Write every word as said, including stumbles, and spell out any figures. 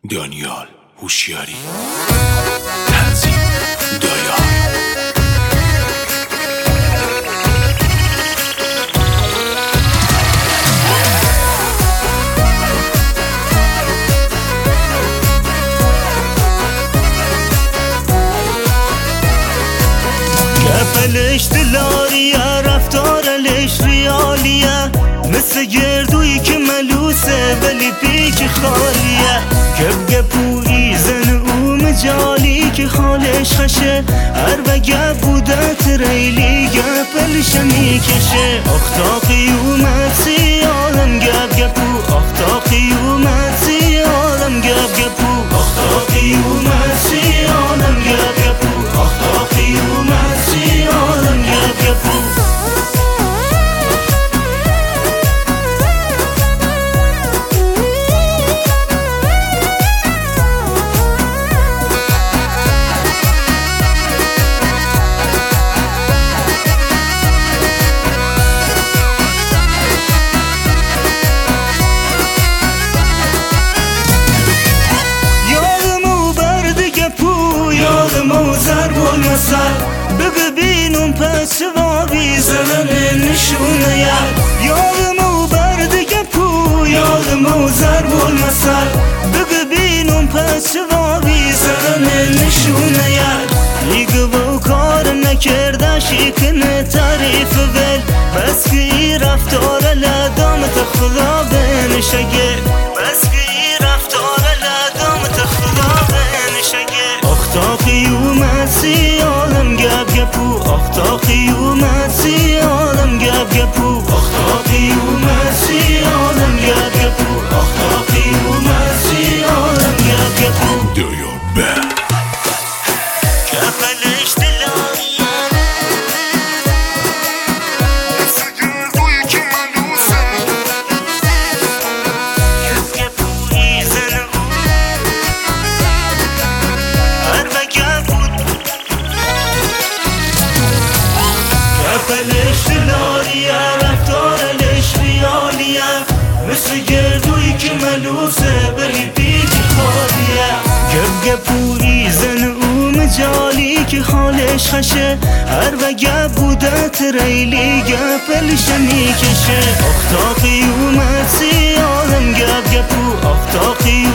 دانیال هوشیاری، تنظیم دایار. گپلش دلاریه، رفتارلش ریالیه، مثل گردویی که ملوسه ولی پیک خالیه. گپ گپویی زن او مجالی که خالش خشه، هر و گپ بوده تریلی گپلش میکشه. اختاقی اومد سی عالم گپ گپو، اختاقی اومد سی عالم گپ گپو، اختاقی اومد سی عالم گپ گپو، اختاقی اومد سی عالم گپ گپو. ببینم پس وابی زمن نشونه یاد، یادمو برد گپو، یادمو ضرب المثل. ببینم پس وابی زمن نشونه یاد، دیگه با کار نکرده شکنه تعریف ول، بس که ای رفتار لدامت خدا بنشگه، بس که ای رفتار لدامت خدا بنشگه. اختاقی اومد سی عالم گپ گپو، اختاقی اومد سی عالم گپ گپو، اختاقی اومد سی عالم گپ گپو، اختاقی اومد سی عالم گپ گپو. دایار بند گپلش دلاریه، مثل گردویی که ملوسه، گپ گپویی زن او هر و گپ بود. گپلش دلاریه، رفتارلش ریالیه، مثل گردویی که ملوسه ولی پیک خالیه. گپ گپویی زن او مجالی که خالش خشه، هر و گپ بوده تریلی گپلش میکشه. اختاقی اومد سی عالم گپ گپو، اختاقی